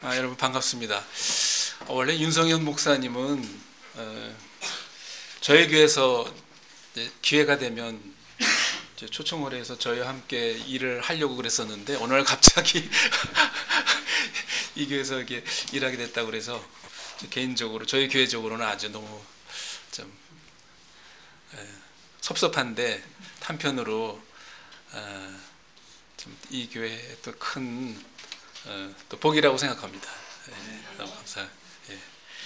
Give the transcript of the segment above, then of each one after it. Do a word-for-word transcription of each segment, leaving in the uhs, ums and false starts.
아, 여러분 반갑습니다. 어, 원래 윤성현 목사님은 어, 저희 교회에서 이제 기회가 되면 이제 초청을 해서 저희와 함께 일을 하려고 그랬었는데 오늘 갑자기 이 교회에서 이렇게 일하게 됐다고 그래서 개인적으로 저희 교회적으로는 아주 너무 좀 에, 섭섭한데 한편으로 어, 좀 이 교회의 또 큰 어, 또 복이라고 생각합니다. 예, 너무 감사. 예.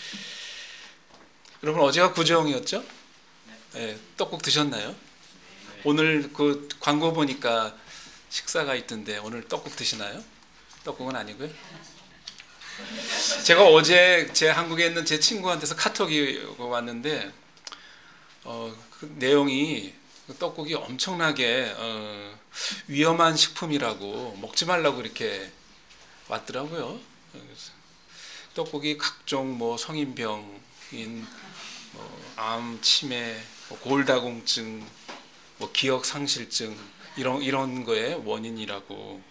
여러분 어제가 구정이었죠? 예, 떡국 드셨나요? 오늘 그 광고 보니까 식사가 있던데 오늘 떡국 드시나요? 떡국은 아니고요. 제가 어제 제 한국에 있는 제 친구한테서 카톡이 왔는데 어, 그 내용이 떡국이 엄청나게 어, 위험한 식품이라고 먹지 말라고 이렇게 왔더라고요. 떡국이 각종 뭐 성인병인 뭐 암, 치매, 뭐 골다공증, 뭐 기억 상실증 이런 이런 거의 원인이라고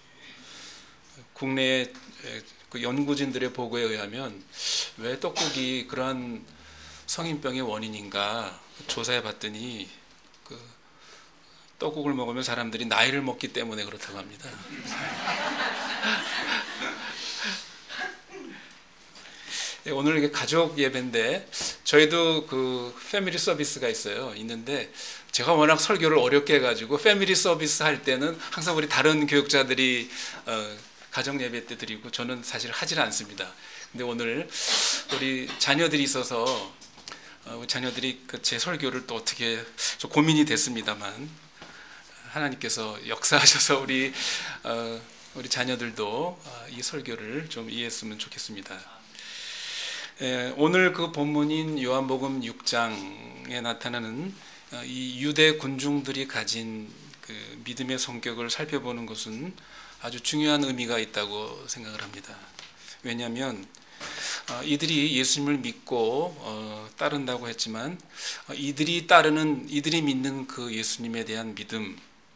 국내 그 연구진들의 보고에 의하면 왜 떡국이 그러한 성인병의 원인인가 조사해 봤더니 그 떡국을 먹으면 사람들이 나이를 먹기 때문에 그렇다고 합니다. 오늘 이게 가족 예배인데 저희도 그 패밀리 서비스가 있어요. 있는데 제가 워낙 설교를 어렵게 해가지고 패밀리 서비스 할 때는 항상 우리 다른 교육자들이 어, 가정 예배 때 드리고 저는 사실 하질 않습니다. 근데 오늘 우리 자녀들이 있어서 어, 우리 자녀들이 그 제 설교를 또 어떻게 좀 고민이 됐습니다만 하나님께서 역사하셔서 우리 어, 우리 자녀들도 어, 이 설교를 좀 이해했으면 좋겠습니다. 예, 오늘 그 본문인 요한복음 육 장에 나타나는 어, 이 유대 군중들이 가진 그 믿음의 성격을 살펴보는 것은 아주 중요한 의미가 있다고 생각을 합니다. 왜냐하면 어, 이들이 예수님을 믿고 어, 따른다고 했지만 어, 이들이 따르는 이들이 믿는 그 예수님에 대한 믿음은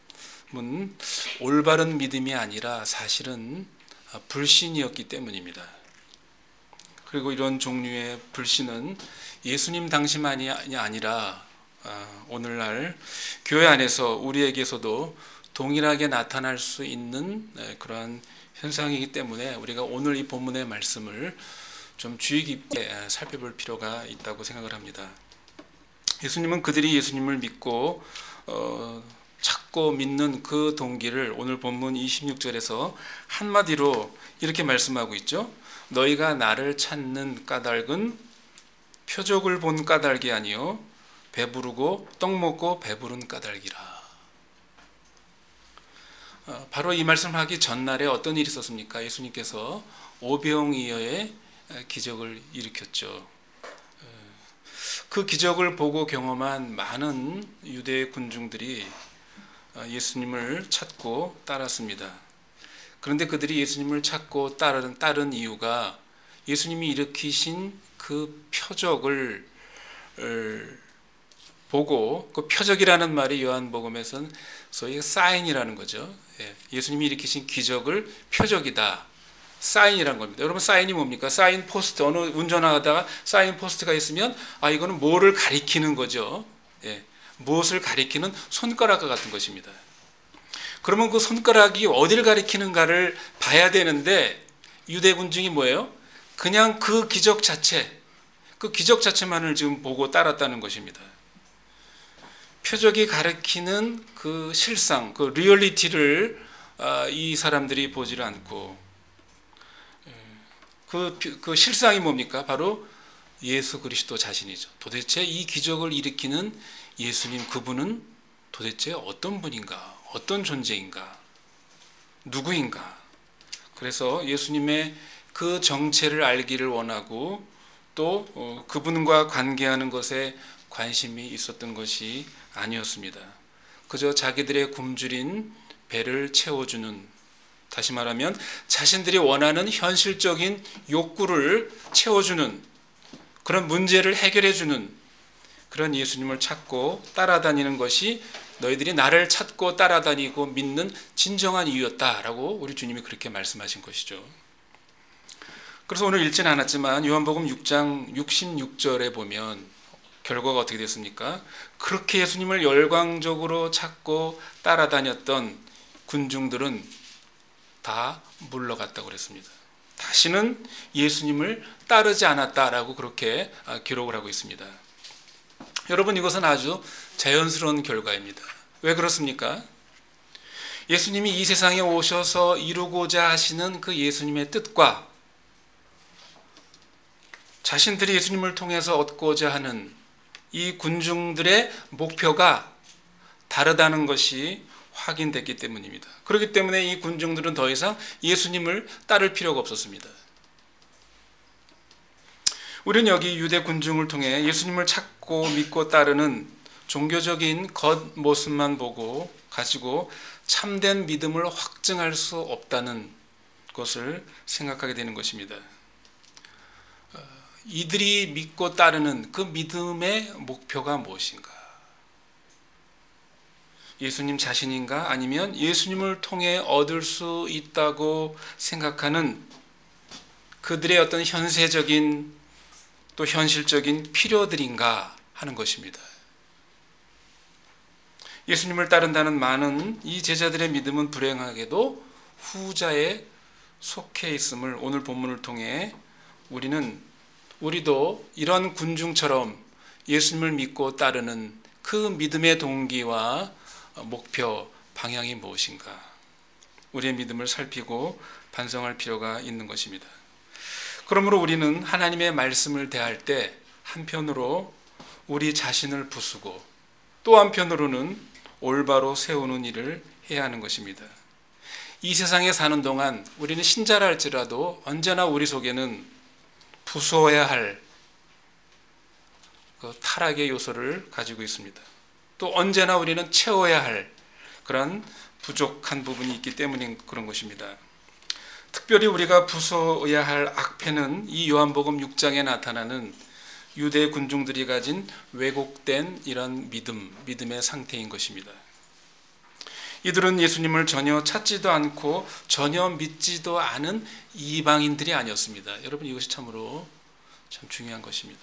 올바른 믿음이 아니라 사실은 어, 불신이었기 때문입니다. 그리고 이런 종류의 불신은 예수님 당시만이 아니라 오늘날 교회 안에서 우리에게서도 동일하게 나타날 수 있는 그러한 현상이기 때문에 우리가 오늘 이 본문의 말씀을 좀 주의 깊게 살펴볼 필요가 있다고 생각을 합니다. 예수님은 그들이 예수님을 믿고 어, 찾고 믿는 그 동기를 오늘 본문 이십육 절에서 한마디로 이렇게 말씀하고 있죠. 너희가 나를 찾는 까닭은 표적을 본 까닭이 아니요 배부르고 떡 먹고 배부른 까닭이라. 어, 바로 이 말씀하기 전날에 어떤 일이 있었습니까? 예수님께서 오병이어의 기적을 일으켰죠. 그 기적을 보고 경험한 많은 유대 군중들이 예수님을 찾고 따랐습니다. 그런데 그들이 예수님을 찾고 따른, 따른 이유가 예수님이 일으키신 그 표적을 보고 그 표적이라는 말이 요한복음에서는 소위 사인이라는 거죠. 예수님이 일으키신 기적을 표적이다. 사인이라는 겁니다. 여러분 사인이 뭡니까? 사인 포스트 어느 운전하다가 사인 포스트가 있으면 아 이거는 뭐를 가리키는 거죠. 예, 무엇을 가리키는 손가락과 같은 것입니다. 그러면 그 손가락이 어디를 가리키는가를 봐야 되는데 유대 군중이 뭐예요? 그냥 그 기적 자체, 그 기적 자체만을 지금 보고 따랐다는 것입니다. 표적이 가리키는 그 실상, 그 리얼리티를 이 사람들이 보지를 않고 그, 그 실상이 뭡니까? 바로 예수 그리스도 자신이죠. 도대체 이 기적을 일으키는 예수님 그분은 도대체 어떤 분인가? 어떤 존재인가? 누구인가? 그래서 예수님의 그 정체를 알기를 원하고 또 그분과 관계하는 것에 관심이 있었던 것이 아니었습니다. 그저 자기들의 굶주린 배를 채워주는, 다시 말하면 자신들이 원하는 현실적인 욕구를 채워주는 그런 문제를 해결해주는 그런 예수님을 찾고 따라다니는 것이 너희들이 나를 찾고 따라다니고 믿는 진정한 이유였다라고 우리 주님이 그렇게 말씀하신 것이죠. 그래서 오늘 읽진 않았지만 요한복음 육 장 육십육 절에 보면 결과가 어떻게 됐습니까? 그렇게 예수님을 열광적으로 찾고 따라다녔던 군중들은 다 물러갔다고 그랬습니다. 다시는 예수님을 따르지 않았다라고 그렇게 기록을 하고 있습니다. 여러분, 이것은 아주 자연스러운 결과입니다. 왜 그렇습니까? 예수님이 이 세상에 오셔서 이루고자 하시는 그 예수님의 뜻과 자신들이 예수님을 통해서 얻고자 하는 이 군중들의 목표가 다르다는 것이 확인됐기 때문입니다. 그렇기 때문에 이 군중들은 더 이상 예수님을 따를 필요가 없었습니다. 우리는 여기 유대 군중을 통해 예수님을 찾고 믿고 따르는 종교적인 겉모습만 보고 가지고 참된 믿음을 확증할 수 없다는 것을 생각하게 되는 것입니다. 이들이 믿고 따르는 그 믿음의 목표가 무엇인가? 예수님 자신인가? 아니면 예수님을 통해 얻을 수 있다고 생각하는 그들의 어떤 현세적인 또 현실적인 필요들인가 하는 것입니다. 예수님을 따른다는 많은 이 제자들의 믿음은 불행하게도 후자에 속해 있음을 오늘 본문을 통해 우리는 우리도 이런 군중처럼 예수님을 믿고 따르는 그 믿음의 동기와 목표, 방향이 무엇인가? 우리의 믿음을 살피고 반성할 필요가 있는 것입니다. 그러므로 우리는 하나님의 말씀을 대할 때 한편으로 우리 자신을 부수고 또 한편으로는 올바로 세우는 일을 해야 하는 것입니다. 이 세상에 사는 동안 우리는 신자라 할지라도 언제나 우리 속에는 부수어야 할 그 타락의 요소를 가지고 있습니다. 또 언제나 우리는 채워야 할 그런 부족한 부분이 있기 때문인 그런 것입니다. 특별히 우리가 부숴야 할 악패는 이 요한복음 육 장에 나타나는 유대 군중들이 가진 왜곡된 이런 믿음, 믿음의 상태인 것입니다. 이들은 예수님을 전혀 찾지도 않고 전혀 믿지도 않은 이방인들이 아니었습니다. 여러분, 이것이 참으로 참 중요한 것입니다.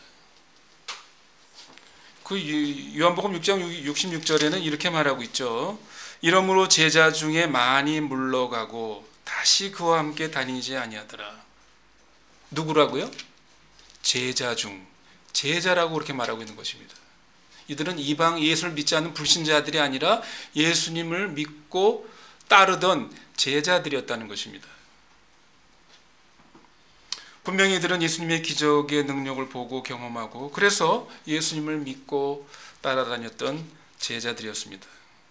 그 요한복음 육 장 육십육 절에는 이렇게 말하고 있죠. 이러므로 제자 중에 많이 물러가고 다시 그와 함께 다니지 아니하더라. 누구라고요? 제자 중. 제자라고 그렇게 말하고 있는 것입니다. 이들은 이방 예수를 믿지 않는 불신자들이 아니라 예수님을 믿고 따르던 제자들이었다는 것입니다. 분명히 이들은 예수님의 기적의 능력을 보고 경험하고 그래서 예수님을 믿고 따라다녔던 제자들이었습니다.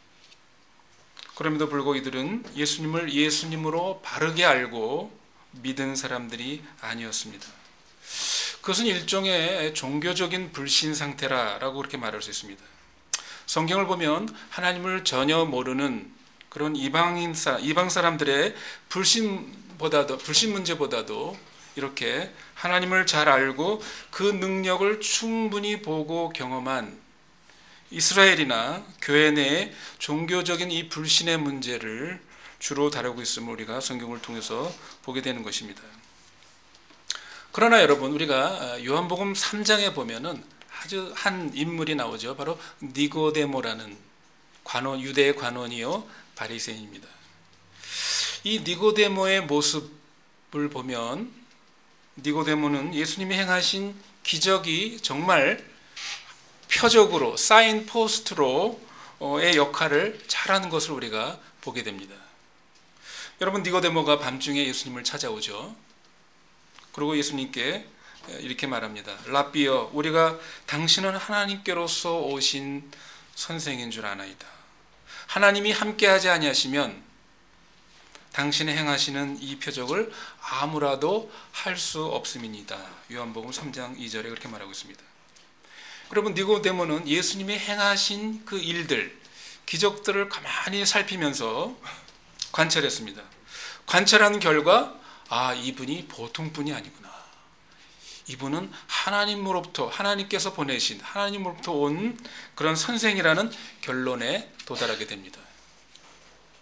그럼에도 불구하고 이들은 예수님을 예수님으로 바르게 알고 믿은 사람들이 아니었습니다. 그것은 일종의 종교적인 불신 상태라고 그렇게 말할 수 있습니다. 성경을 보면 하나님을 전혀 모르는 그런 이방인 이방 사람들의 불신보다도 불신 문제보다도 이렇게 하나님을 잘 알고 그 능력을 충분히 보고 경험한 이스라엘이나 교회 내의 종교적인 이 불신의 문제를 주로 다루고 있음을 우리가 성경을 통해서 보게 되는 것입니다. 그러나 여러분, 우리가 요한복음 삼 장에 보면은 아주 한 인물이 나오죠. 바로 니고데모라는 관원, 유대의 관원이요 바리새인입니다. 이 니고데모의 모습을 보면 니고데모는 예수님이 행하신 기적이 정말 표적으로 사인 포스트로의 역할을 잘하는 것을 우리가 보게 됩니다. 여러분, 니고데모가 밤중에 예수님을 찾아오죠. 그리고 예수님께 이렇게 말합니다. 라비어, 우리가 당신은 하나님께로서 오신 선생인 줄 아나이다. 하나님이 함께하지 아니하시면 당신의 행하시는 이 표적을 아무라도 할 수 없음이니이다. 요한복음 삼 장 이 절에 그렇게 말하고 있습니다. 여러분, 니고데모는 예수님이 행하신 그 일들, 기적들을 가만히 살피면서 관찰했습니다. 관찰한 결과 아, 이분이 보통 분이 아니구나. 이분은 하나님으로부터, 하나님께서 보내신, 하나님으로부터 온 그런 선생이라는 결론에 도달하게 됩니다.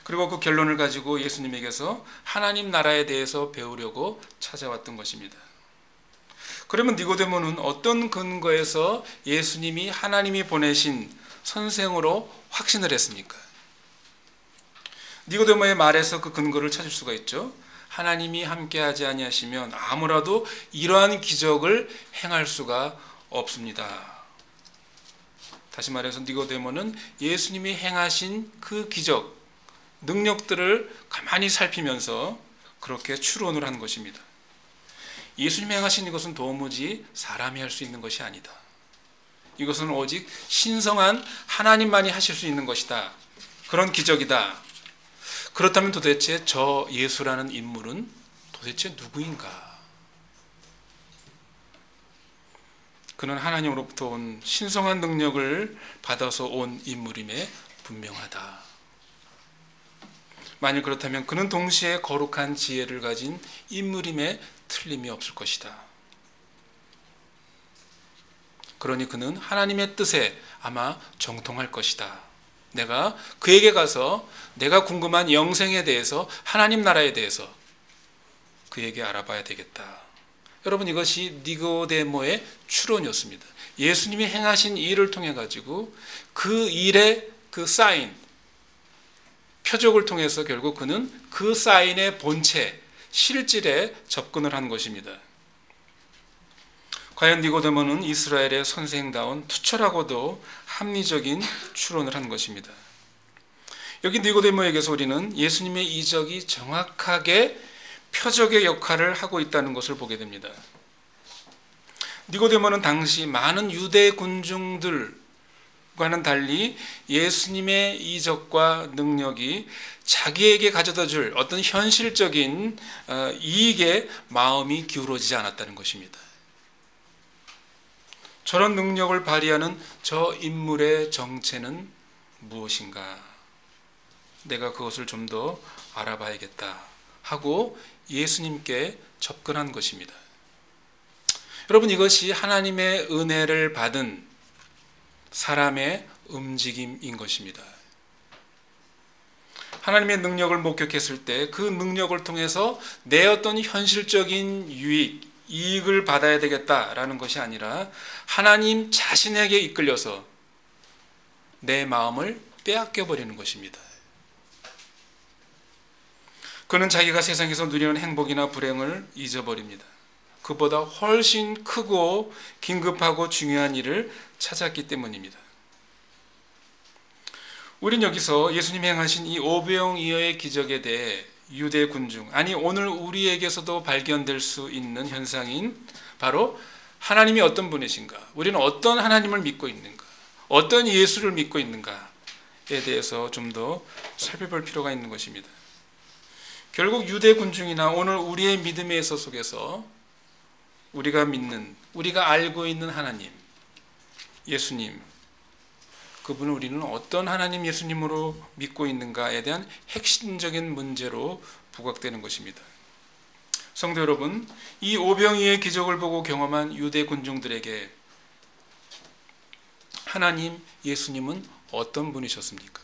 그리고 그 결론을 가지고 예수님에게서 하나님 나라에 대해서 배우려고 찾아왔던 것입니다. 그러면 니고데모는 어떤 근거에서 예수님이 하나님이 보내신 선생으로 확신을 했습니까? 니고데모의 말에서 그 근거를 찾을 수가 있죠. 하나님이 함께하지 아니하시면 아무라도 이러한 기적을 행할 수가 없습니다. 다시 말해서 니고데모는 예수님이 행하신 그 기적, 능력들을 가만히 살피면서 그렇게 추론을 한 것입니다. 예수님이 행하신 이것은 도무지 사람이 할 수 있는 것이 아니다. 이것은 오직 신성한 하나님만이 하실 수 있는 것이다. 그런 기적이다. 그렇다면 도대체 저 예수라는 인물은 도대체 누구인가? 그는 하나님으로부터 온 신성한 능력을 받아서 온 인물임에 분명하다. 만일 그렇다면 그는 동시에 거룩한 지혜를 가진 인물임에 틀림이 없을 것이다. 그러니 그는 하나님의 뜻에 아마 정통할 것이다. 내가 그에게 가서 내가 궁금한 영생에 대해서, 하나님 나라에 대해서 그에게 알아봐야 되겠다. 여러분, 이것이 니고데모의 추론이었습니다. 예수님이 행하신 일을 통해 가지고 그 일의 그 사인, 표적을 통해서 결국 그는 그 사인의 본체, 실질에 접근을 한 것입니다. 과연 니고데모는 이스라엘의 선생다운 투철하고도 합리적인 추론을 한 것입니다. 여기 니고데모에게서 우리는 예수님의 이적이 정확하게 표적의 역할을 하고 있다는 것을 보게 됩니다. 니고데모는 당시 많은 유대 군중들과는 달리 예수님의 이적과 능력이 자기에게 가져다 줄 어떤 현실적인 이익에 마음이 기울어지지 않았다는 것입니다. 저런 능력을 발휘하는 저 인물의 정체는 무엇인가? 내가 그것을 좀 더 알아봐야겠다 하고 예수님께 접근한 것입니다. 여러분, 이것이 하나님의 은혜를 받은 사람의 움직임인 것입니다. 하나님의 능력을 목격했을 때 그 능력을 통해서 내 어떤 현실적인 유익, 이익을 받아야 되겠다라는 것이 아니라 하나님 자신에게 이끌려서 내 마음을 빼앗겨 버리는 것입니다. 그는 자기가 세상에서 누리는 행복이나 불행을 잊어버립니다. 그보다 훨씬 크고 긴급하고 중요한 일을 찾았기 때문입니다. 우린 여기서 예수님이 행하신 이 오병이어의 기적에 대해 유대 군중, 아니 오늘 우리에게서도 발견될 수 있는 현상인 바로 하나님이 어떤 분이신가, 우리는 어떤 하나님을 믿고 있는가, 어떤 예수를 믿고 있는가에 대해서 좀 더 살펴볼 필요가 있는 것입니다. 결국 유대 군중이나 오늘 우리의 믿음의 서 속에서 우리가 믿는, 우리가 알고 있는 하나님, 예수님, 그분을 우리는 어떤 하나님 예수님으로 믿고 있는가에 대한 핵심적인 문제로 부각되는 것입니다. 성도 여러분, 이 오병이어의 기적을 보고 경험한 유대 군중들에게 하나님 예수님은 어떤 분이셨습니까?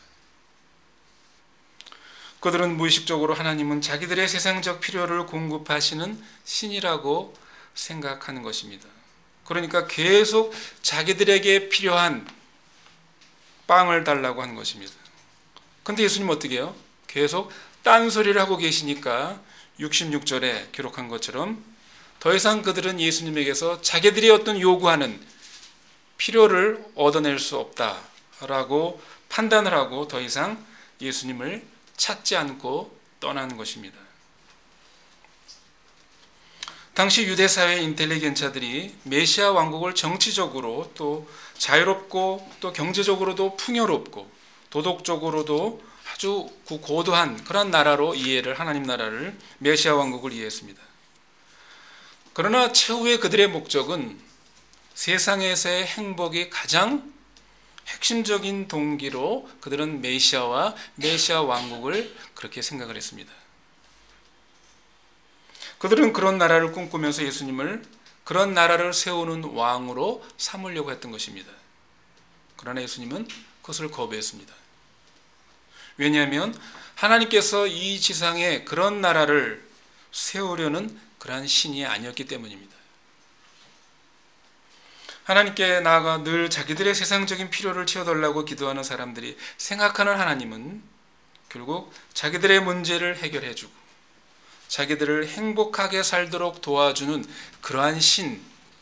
그들은 무의식적으로 하나님은 자기들의 세상적 필요를 공급하시는 신이라고 생각하는 것입니다. 그러니까 계속 자기들에게 필요한 빵을 달라고 하는 것입니다. 그런데 예수님 어떻게 해요? 계속 딴소리를 하고 계시니까 육십육 절에 기록한 것처럼 더 이상 그들은 예수님에게서 자기들이 어떤 요구하는 필요를 얻어낼 수 없다라고 판단을 하고 더 이상 예수님을 찾지 않고 떠나는 것입니다. 당시 유대사회의 인텔리겐차들이 메시아 왕국을 정치적으로 또 자유롭고 또 경제적으로도 풍요롭고 도덕적으로도 아주 고도한 그런 나라로 이해를, 하나님 나라를, 메시아 왕국을 이해했습니다. 그러나 최후의 그들의 목적은 세상에서의 행복이 가장 핵심적인 동기로 그들은 메시아와 메시아 왕국을 그렇게 생각을 했습니다. 그들은 그런 나라를 꿈꾸면서 예수님을 그런 나라를 세우는 왕으로 삼으려고 했던 것입니다. 그러나 예수님은 그것을 거부했습니다. 왜냐하면 하나님께서 이 지상에 그런 나라를 세우려는 그러한 신이 아니었기 때문입니다. 하나님께 나아가 늘 자기들의 세상적인 필요를 채워달라고 기도하는 사람들이 생각하는 하나님은 결국 자기들의 문제를 해결해주고 자기들을 행복하게 살도록 도와주는 그러한 신에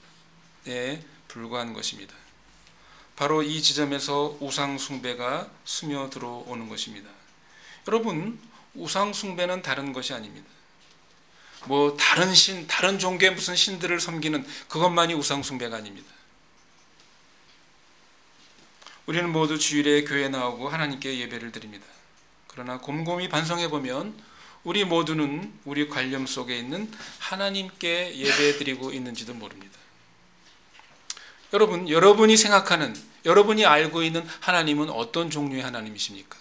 불과한 것입니다. 바로 이 지점에서 우상 숭배가 스며들어오는 것입니다. 여러분, 우상 숭배는 다른 것이 아닙니다. 뭐 다른 신, 다른 종교의 무슨 신들을 섬기는 그것만이 우상 숭배가 아닙니다. 우리는 모두 주일에 교회에 나오고 하나님께 예배를 드립니다. 그러나 곰곰이 반성해 보면 우리 모두는 우리 관념 속에 있는 하나님께 예배 드리고 있는지도 모릅니다. 여러분, 여러분이 생각하는, 여러분이 알고 있는 하나님은 어떤 종류의 하나님이십니까?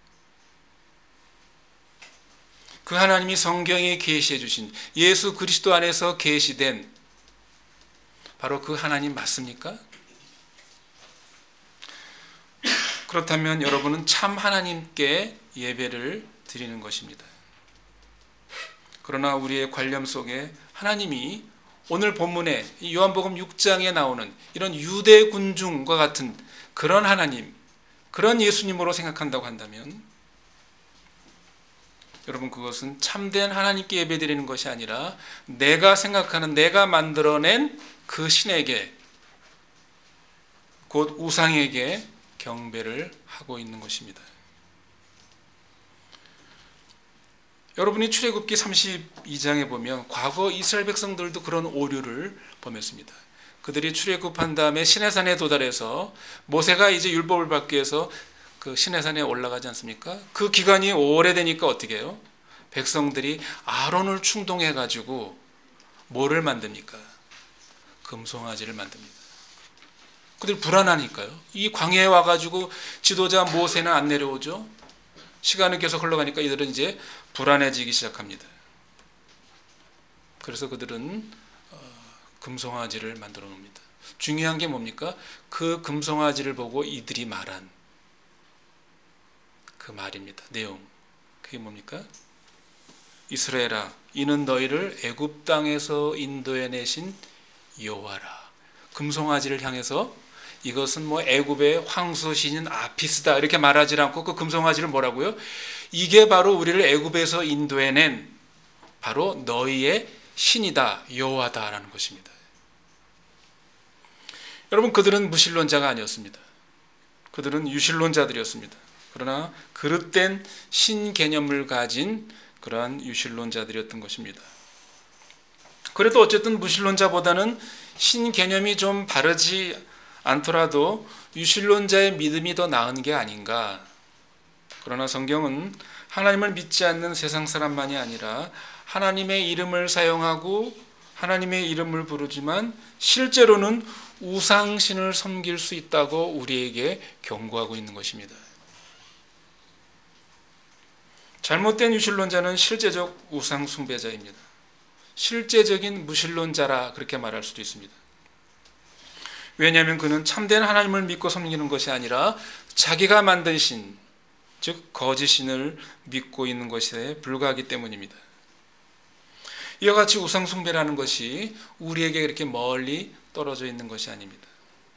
그 하나님이 성경에 계시해 주신 예수 그리스도 안에서 계시된 바로 그 하나님 맞습니까? 그렇다면 여러분은 참 하나님께 예배를 드리는 것입니다. 그러나 우리의 관념 속에 하나님이 오늘 본문에 요한복음 육 장에 나오는 이런 유대 군중과 같은 그런 하나님, 그런 예수님으로 생각한다고 한다면 여러분, 그것은 참된 하나님께 예배드리는 것이 아니라 내가 생각하는, 내가 만들어낸 그 신에게, 곧 우상에게 경배를 하고 있는 것입니다. 여러분이 출애굽기 삼십이 장에 보면 과거 이스라엘 백성들도 그런 오류를 범했습니다. 그들이 출애굽한 다음에 시내산에 도달해서 모세가 이제 율법을 받기 위해서 그 시내산에 올라가지 않습니까? 그 기간이 오래되니까 어떻게 해요? 백성들이 아론을 충동해 가지고 뭐를 만듭니까? 금송아지를 만듭니다. 그들 불안하니까요. 이 광야에 와가지고 지도자 모세는 안 내려오죠. 시간은 계속 흘러가니까 이들은 이제 불안해지기 시작합니다. 그래서 그들은 금송아지를 만들어 놓습니다. 중요한 게 뭡니까? 그 금송아지를 보고 이들이 말한 그 말입니다. 내용. 그게 뭡니까? 이스라엘아, 이는 너희를 애굽 땅에서 인도해 내신 여호와라. 금송아지를 향해서 이것은 뭐 애굽의 황소신인 아피스다 이렇게 말하지 않고 그 금송아지를 뭐라고요? 이게 바로 우리를 애굽에서 인도해낸 바로 너희의 신이다, 여호와다라는 것입니다. 여러분, 그들은 무신론자가 아니었습니다. 그들은 유신론자들이었습니다. 그러나 그릇된 신 개념을 가진 그러한 유신론자들이었던 것입니다. 그래도 어쨌든 무신론자보다는 신 개념이 좀 바르지 않더라도 유신론자의 믿음이 더 나은 게 아닌가. 그러나 성경은 하나님을 믿지 않는 세상 사람만이 아니라 하나님의 이름을 사용하고 하나님의 이름을 부르지만 실제로는 우상신을 섬길 수 있다고 우리에게 경고하고 있는 것입니다. 잘못된 유신론자는 실제적 우상 숭배자입니다. 실제적인 무신론자라 그렇게 말할 수도 있습니다. 왜냐하면 그는 참된 하나님을 믿고 섬기는 것이 아니라 자기가 만든 신, 즉 거짓 신을 믿고 있는 것에 불과하기 때문입니다. 이와 같이 우상 숭배라는 것이 우리에게 그렇게 멀리 떨어져 있는 것이 아닙니다.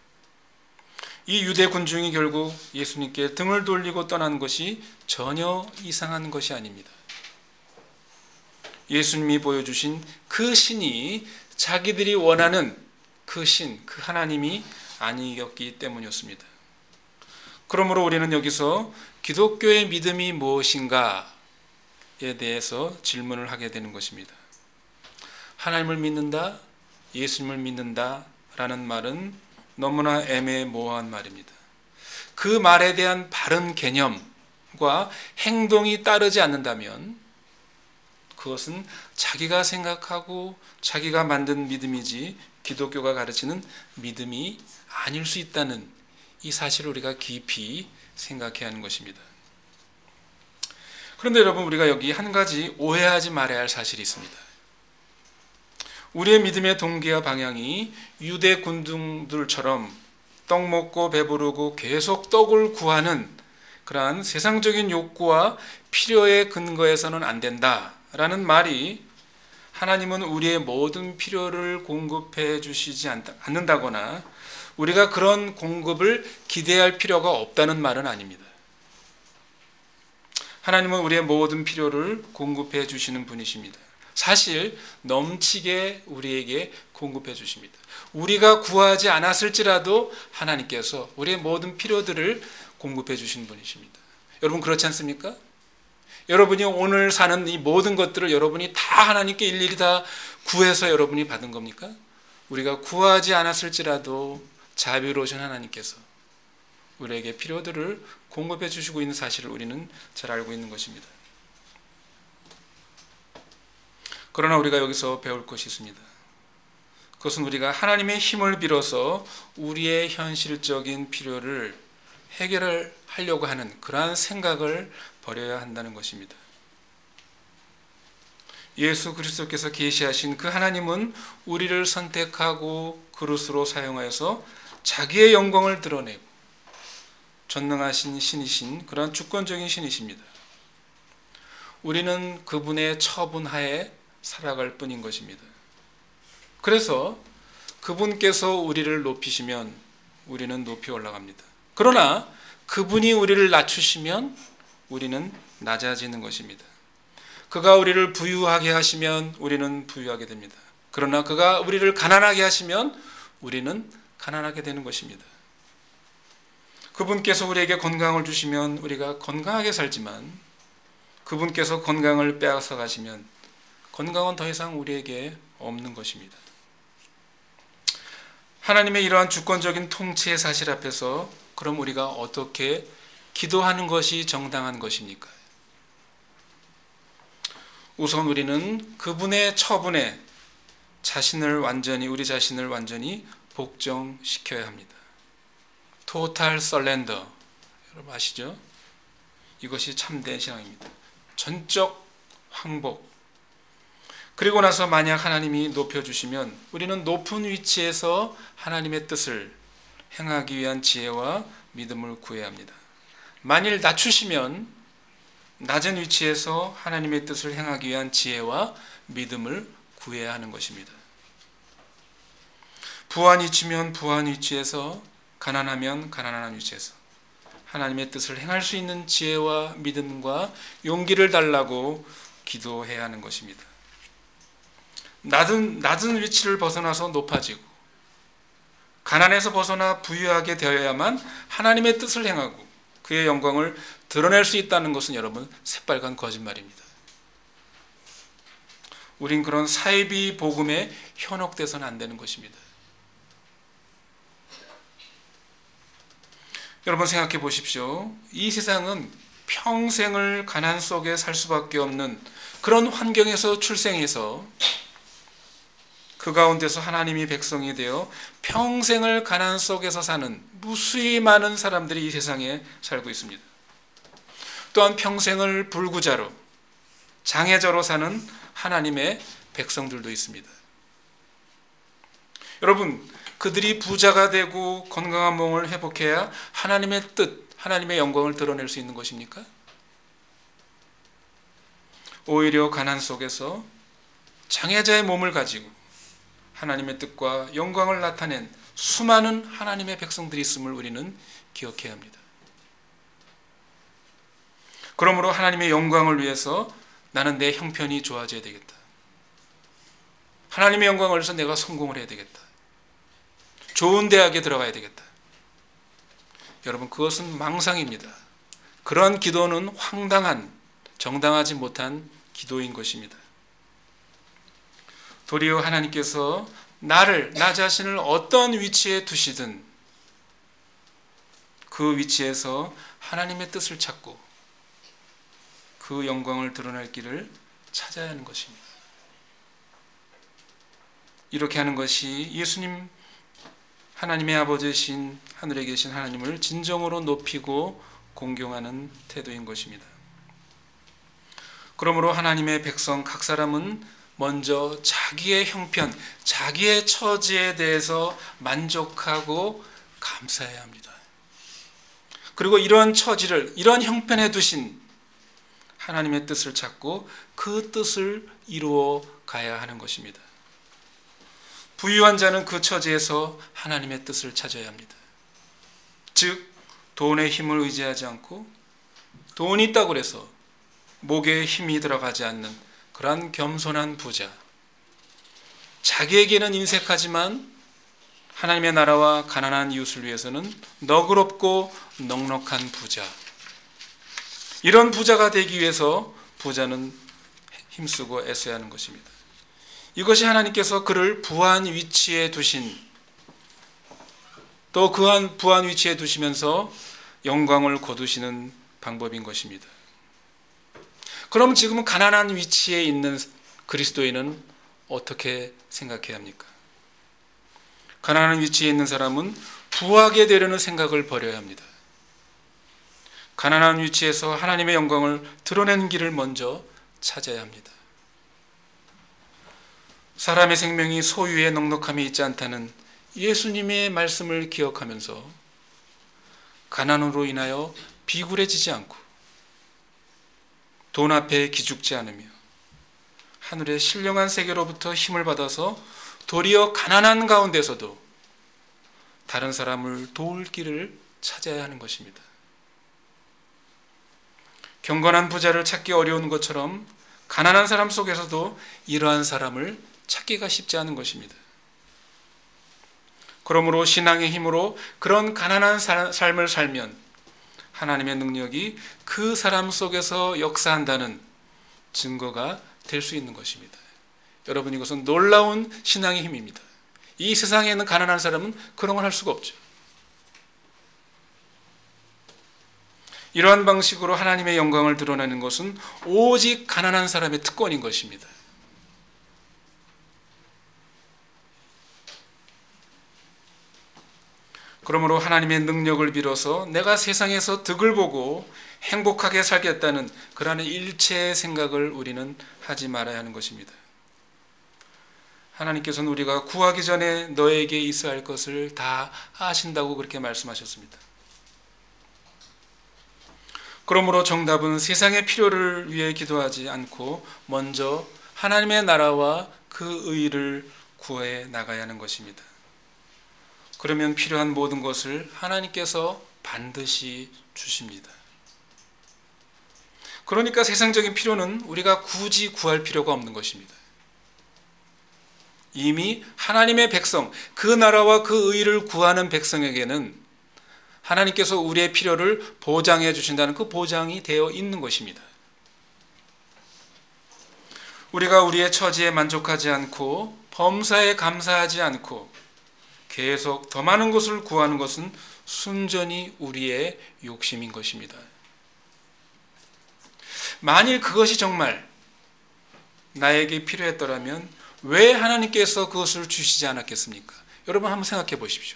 이 유대 군중이 결국 예수님께 등을 돌리고 떠난 것이 전혀 이상한 것이 아닙니다. 예수님이 보여주신 그 신이 자기들이 원하는 그 신, 그 하나님이 아니었기 때문이었습니다. 그러므로 우리는 여기서 기독교의 믿음이 무엇인가에 대해서 질문을 하게 되는 것입니다. 하나님을 믿는다, 예수님을 믿는다 라는 말은 너무나 애매모호한 말입니다. 그 말에 대한 바른 개념과 행동이 따르지 않는다면 그것은 자기가 생각하고 자기가 만든 믿음이지 기독교가 가르치는 믿음이 아닐 수 있다는 이 사실을 우리가 깊이 생각해야 하는 것입니다. 그런데 여러분, 우리가 여기 한 가지 오해하지 말아야 할 사실이 있습니다. 우리의 믿음의 동기와 방향이 유대 군중들처럼 떡 먹고 배부르고 계속 떡을 구하는 그러한 세상적인 욕구와 필요의 근거에서는 안 된다라는 말이 하나님은 우리의 모든 필요를 공급해 주시지 않는다거나 우리가 그런 공급을 기대할 필요가 없다는 말은 아닙니다. 하나님은 우리의 모든 필요를 공급해 주시는 분이십니다. 사실 넘치게 우리에게 공급해 주십니다. 우리가 구하지 않았을지라도 하나님께서 우리의 모든 필요들을 공급해 주신 분이십니다. 여러분 그렇지 않습니까? 여러분이 오늘 사는 이 모든 것들을 여러분이 다 하나님께 일일이 다 구해서 여러분이 받은 겁니까? 우리가 구하지 않았을지라도 자비로우신 하나님께서 우리에게 필요들을 공급해 주시고 있는 사실을 우리는 잘 알고 있는 것입니다. 그러나 우리가 여기서 배울 것이 있습니다. 그것은 우리가 하나님의 힘을 빌어서 우리의 현실적인 필요를 해결하려고 하는 그러한 생각을 버려야 한다는 것입니다. 예수 그리스도께서 계시하신 그 하나님은 우리를 선택하고 그릇으로 사용하여서 자기의 영광을 드러내고 전능하신 신이신 그러한 주권적인 신이십니다. 우리는 그분의 처분하에 살아갈 뿐인 것입니다. 그래서 그분께서 우리를 높이시면 우리는 높이 올라갑니다. 그러나 그분이 우리를 낮추시면 우리는 낮아지는 것입니다. 그가 우리를 부유하게 하시면 우리는 부유하게 됩니다. 그러나 그가 우리를 가난하게 하시면 우리는 가난하게 되는 것입니다. 그분께서 우리에게 건강을 주시면 우리가 건강하게 살지만 그분께서 건강을 빼앗아 가시면 건강은 더 이상 우리에게 없는 것입니다. 하나님의 이러한 주권적인 통치의 사실 앞에서 그럼 우리가 어떻게 기도하는 것이 정당한 것입니까? 우선 우리는 그분의 처분에 자신을 완전히 우리 자신을 완전히 복종시켜야 합니다. 토탈 surrender. 여러분 아시죠? 이것이 참된 신앙입니다. 전적 항복. 그리고 나서 만약 하나님이 높여주시면 우리는 높은 위치에서 하나님의 뜻을 행하기 위한 지혜와 믿음을 구해야 합니다. 만일 낮추시면 낮은 위치에서 하나님의 뜻을 행하기 위한 지혜와 믿음을 구해야 하는 것입니다. 부한 위치면 부한 위치에서, 가난하면 가난한 위치에서 하나님의 뜻을 행할 수 있는 지혜와 믿음과 용기를 달라고 기도해야 하는 것입니다. 낮은, 낮은 위치를 벗어나서 높아지고 가난에서 벗어나 부유하게 되어야만 하나님의 뜻을 행하고 그의 영광을 드러낼 수 있다는 것은 여러분 새빨간 거짓말입니다. 우린 그런 사이비 복음에 현혹돼서는 안 되는 것입니다. 여러분 생각해 보십시오. 이 세상은 평생을 가난 속에 살 수밖에 없는 그런 환경에서 출생해서 그 가운데서 하나님이 백성이 되어 평생을 가난 속에서 사는 무수히 많은 사람들이 이 세상에 살고 있습니다. 또한 평생을 불구자로 장애자로 사는 하나님의 백성들도 있습니다. 여러분, 그들이 부자가 되고 건강한 몸을 회복해야 하나님의 뜻, 하나님의 영광을 드러낼 수 있는 것입니까? 오히려 가난 속에서 장애자의 몸을 가지고 하나님의 뜻과 영광을 나타낸 수많은 하나님의 백성들이 있음을 우리는 기억해야 합니다. 그러므로 하나님의 영광을 위해서 나는 내 형편이 좋아져야 되겠다. 하나님의 영광을 위해서 내가 성공을 해야 되겠다. 좋은 대학에 들어가야 되겠다. 여러분 그것은 망상입니다. 그런 기도는 황당한, 정당하지 못한 기도인 것입니다. 도리어 하나님께서 나를, 나 자신을 어떤 위치에 두시든 그 위치에서 하나님의 뜻을 찾고 그 영광을 드러낼 길을 찾아야 하는 것입니다. 이렇게 하는 것이 예수님, 하나님의 아버지이신 하늘에 계신 하나님을 진정으로 높이고 공경하는 태도인 것입니다. 그러므로 하나님의 백성 각 사람은 먼저 자기의 형편, 자기의 처지에 대해서 만족하고 감사해야 합니다. 그리고 이런 처지를, 이런 형편에 두신 하나님의 뜻을 찾고 그 뜻을 이루어 가야 하는 것입니다. 부유한 자는 그 처지에서 하나님의 뜻을 찾아야 합니다. 즉 돈의 힘을 의지하지 않고 돈이 있다고 해서 목에 힘이 들어가지 않는 그러한 겸손한 부자, 자기에게는 인색하지만 하나님의 나라와 가난한 이웃을 위해서는 너그럽고 넉넉한 부자, 이런 부자가 되기 위해서 부자는 힘쓰고 애써야 하는 것입니다. 이것이 하나님께서 그를 부한 위치에 두신, 또 그한 부한 위치에 두시면서 영광을 거두시는 방법인 것입니다. 그럼 지금 가난한 위치에 있는 그리스도인은 어떻게 생각해야 합니까? 가난한 위치에 있는 사람은 부하게 되려는 생각을 버려야 합니다. 가난한 위치에서 하나님의 영광을 드러내는 길을 먼저 찾아야 합니다. 사람의 생명이 소유의 넉넉함이 있지 않다는 예수님의 말씀을 기억하면서 가난으로 인하여 비굴해지지 않고 돈 앞에 기죽지 않으며 하늘의 신령한 세계로부터 힘을 받아서 도리어 가난한 가운데서도 다른 사람을 도울 길을 찾아야 하는 것입니다. 경건한 부자를 찾기 어려운 것처럼 가난한 사람 속에서도 이러한 사람을 찾기가 쉽지 않은 것입니다. 그러므로 신앙의 힘으로 그런 가난한 삶을 살면 하나님의 능력이 그 사람 속에서 역사한다는 증거가 될 수 있는 것입니다. 여러분, 이것은 놀라운 신앙의 힘입니다. 이 세상에 있는 가난한 사람은 그런 걸 할 수가 없죠. 이러한 방식으로 하나님의 영광을 드러내는 것은 오직 가난한 사람의 특권인 것입니다. 그러므로 하나님의 능력을 빌어서 내가 세상에서 득을 보고 행복하게 살겠다는 그러한 일체의 생각을 우리는 하지 말아야 하는 것입니다. 하나님께서는 우리가 구하기 전에 너에게 있어야 할 것을 다 아신다고 그렇게 말씀하셨습니다. 그러므로 정답은 세상의 필요를 위해 기도하지 않고 먼저 하나님의 나라와 그 의를 구해 나가야 하는 것입니다. 그러면 필요한 모든 것을 하나님께서 반드시 주십니다. 그러니까 세상적인 필요는 우리가 굳이 구할 필요가 없는 것입니다. 이미 하나님의 백성, 그 나라와 그 의를 구하는 백성에게는 하나님께서 우리의 필요를 보장해 주신다는 그 보장이 되어 있는 것입니다. 우리가 우리의 처지에 만족하지 않고 범사에 감사하지 않고 계속 더 많은 것을 구하는 것은 순전히 우리의 욕심인 것입니다. 만일 그것이 정말 나에게 필요했더라면 왜 하나님께서 그것을 주시지 않았겠습니까? 여러분 한번 생각해 보십시오.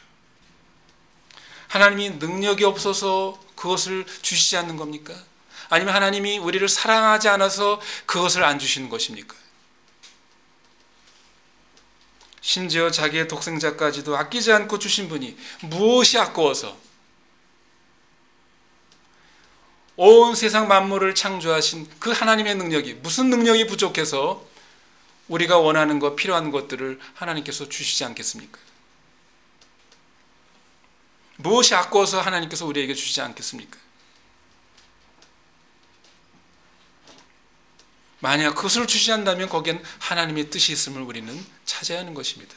하나님이 능력이 없어서 그것을 주시지 않는 겁니까? 아니면 하나님이 우리를 사랑하지 않아서 그것을 안 주시는 것입니까? 심지어 자기의 독생자까지도 아끼지 않고 주신 분이 무엇이 아까워서 온 세상 만물을 창조하신 그 하나님의 능력이, 무슨 능력이 부족해서 우리가 원하는 것, 필요한 것들을 하나님께서 주시지 않겠습니까? 무엇이 아까워서 하나님께서 우리에게 주시지 않겠습니까? 만약 그것을 주시지 않는다면 거기엔 하나님의 뜻이 있음을 우리는 찾아야 하는 것입니다.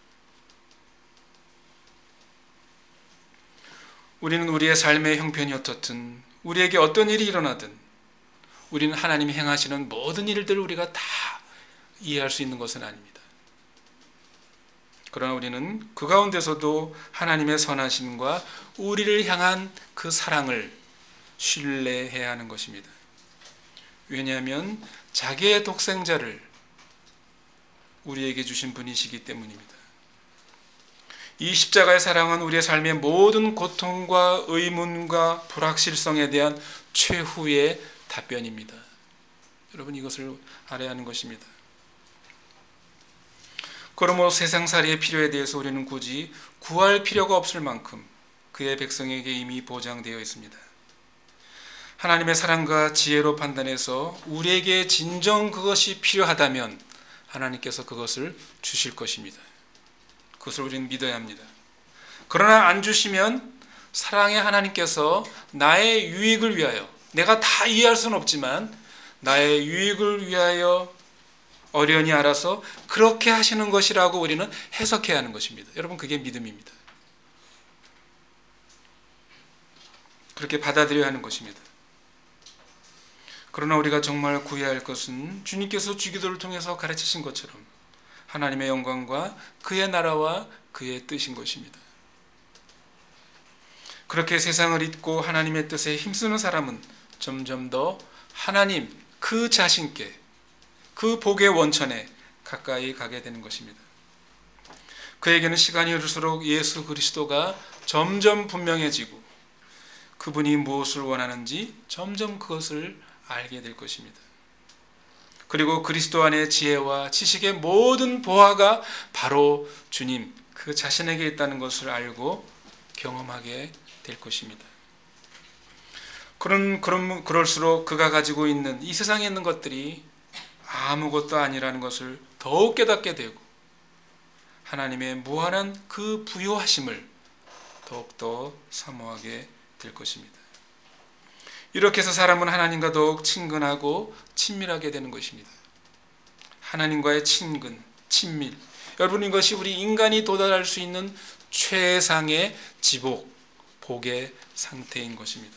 우리는 우리의 삶의 형편이 어떻든, 우리에게 어떤 일이 일어나든 우리는 하나님이 행하시는 모든 일들을 우리가 다 이해할 수 있는 것은 아닙니다. 그러나 우리는 그 가운데서도 하나님의 선하심과 우리를 향한 그 사랑을 신뢰해야 하는 것입니다. 왜냐하면 자기의 독생자를 우리에게 주신 분이시기 때문입니다. 이 십자가의 사랑은 우리의 삶의 모든 고통과 의문과 불확실성에 대한 최후의 답변입니다. 여러분, 이것을 알아야 하는 것입니다. 그러므로 세상살이의 필요에 대해서 우리는 굳이 구할 필요가 없을 만큼 그의 백성에게 이미 보장되어 있습니다. 하나님의 사랑과 지혜로 판단해서 우리에게 진정 그것이 필요하다면 하나님께서 그것을 주실 것입니다. 그것을 우리는 믿어야 합니다. 그러나 안 주시면 사랑의 하나님께서 나의 유익을 위하여, 내가 다 이해할 수는 없지만 나의 유익을 위하여 어련히 알아서 그렇게 하시는 것이라고 우리는 해석해야 하는 것입니다. 여러분, 그게 믿음입니다. 그렇게 받아들여야 하는 것입니다. 그러나 우리가 정말 구해야 할 것은 주님께서 주기도를 통해서 가르치신 것처럼 하나님의 영광과 그의 나라와 그의 뜻인 것입니다. 그렇게 세상을 잊고 하나님의 뜻에 힘쓰는 사람은 점점 더 하나님 그 자신께, 그 복의 원천에 가까이 가게 되는 것입니다. 그에게는 시간이 흐를수록 예수 그리스도가 점점 분명해지고 그분이 무엇을 원하는지 점점 그것을 알게 될 것입니다. 그리고 그리스도 안의 지혜와 지식의 모든 보화가 바로 주님 그 자신에게 있다는 것을 알고 경험하게 될 것입니다. 그런, 그런, 그럴수록 그가 가지고 있는 이 세상에 있는 것들이 아무것도 아니라는 것을 더욱 깨닫게 되고 하나님의 무한한 그 부요하심을 더욱더 사모하게 될 것입니다. 이렇게 해서 사람은 하나님과 더욱 친근하고 친밀하게 되는 것입니다. 하나님과의 친근, 친밀. 여러분, 이것이 우리 인간이 도달할 수 있는 최상의 지복, 복의 상태인 것입니다.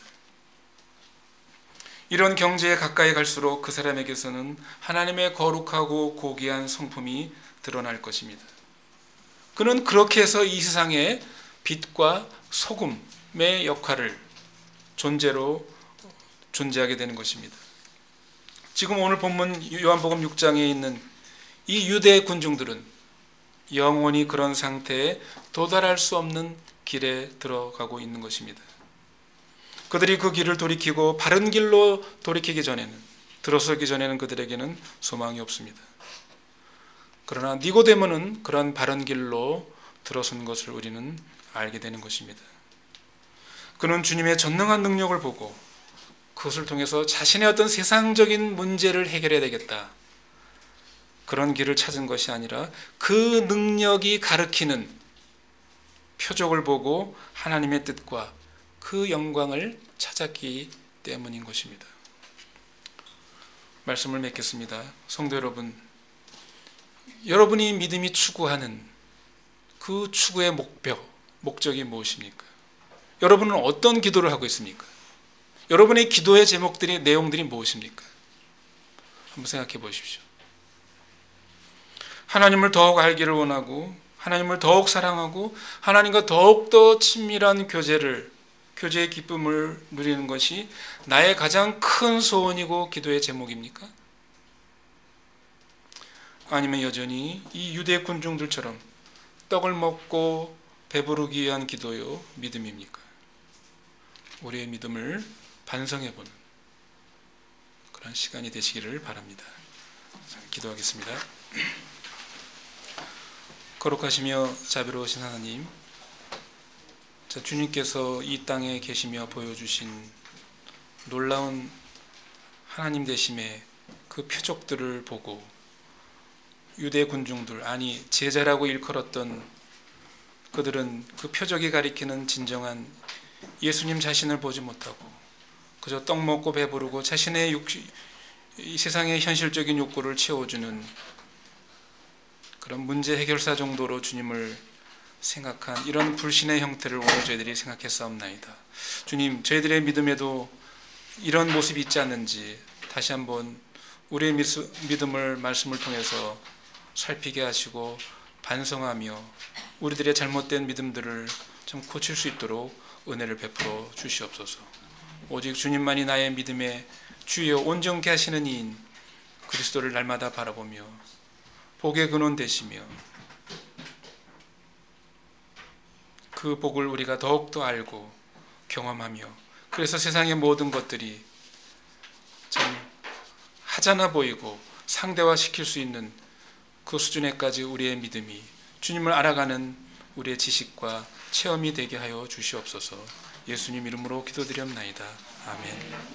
이런 경지에 가까이 갈수록 그 사람에게서는 하나님의 거룩하고 고귀한 성품이 드러날 것입니다. 그는 그렇게 해서 이 세상에 빛과 소금의 역할을 존재로 존재하게 되는 것입니다. 지금 오늘 본문 요한복음 육 장에 있는 이 유대 군중들은 영원히 그런 상태에 도달할 수 없는 길에 들어가고 있는 것입니다. 그들이 그 길을 돌이키고 바른 길로 돌이키기 전에는, 들어서기 전에는 그들에게는 소망이 없습니다. 그러나 니고데모는 그런 바른 길로 들어선 것을 우리는 알게 되는 것입니다. 그는 주님의 전능한 능력을 보고 그것을 통해서 자신의 어떤 세상적인 문제를 해결해야 되겠다, 그런 길을 찾은 것이 아니라 그 능력이 가리키는 표적을 보고 하나님의 뜻과 그 영광을 찾았기 때문인 것입니다. 말씀을 맺겠습니다. 성도 여러분, 여러분이 믿음이 추구하는 그 추구의 목표, 목적이 무엇입니까? 여러분은 어떤 기도를 하고 있습니까? 여러분의 기도의 제목들이, 내용들이 무엇입니까? 한번 생각해 보십시오. 하나님을 더욱 알기를 원하고 하나님을 더욱 사랑하고 하나님과 더욱더 친밀한 교제를, 교제의 기쁨을 누리는 것이 나의 가장 큰 소원이고 기도의 제목입니까? 아니면 여전히 이 유대 군중들처럼 떡을 먹고 배부르기 위한 기도요, 믿음입니까? 우리의 믿음을 반성해보는 그런 시간이 되시기를 바랍니다. 기도하겠습니다. 거룩하시며 자비로우신 하나님, 자, 주님께서 이 땅에 계시며 보여주신 놀라운 하나님 되심의 그 표적들을 보고 유대 군중들, 아니 제자라고 일컬었던 그들은 그 표적이 가리키는 진정한 예수님 자신을 보지 못하고 그저 떡 먹고 배부르고 자신의 육시, 이 세상의 현실적인 욕구를 채워주는 그런 문제 해결사 정도로 주님을 생각한 이런 불신의 형태를 오늘 저희들이 생각했사옵나이다. 주님, 저희들의 믿음에도 이런 모습이 있지 않는지 다시 한번 우리의 믿음을 말씀을 통해서 살피게 하시고 반성하며 우리들의 잘못된 믿음들을 좀 고칠 수 있도록 은혜를 베풀어 주시옵소서. 오직 주님만이 나의 믿음의 주여 온전케 하시는 이인 그리스도를 날마다 바라보며 복의 근원 되시며 그 복을 우리가 더욱더 알고 경험하며 그래서 세상의 모든 것들이 참 하찮아 보이고 상대화시킬 수 있는 그 수준에까지 우리의 믿음이 주님을 알아가는 우리의 지식과 체험이 되게 하여 주시옵소서. 예수님 이름으로 기도드렸나이다. 아멘.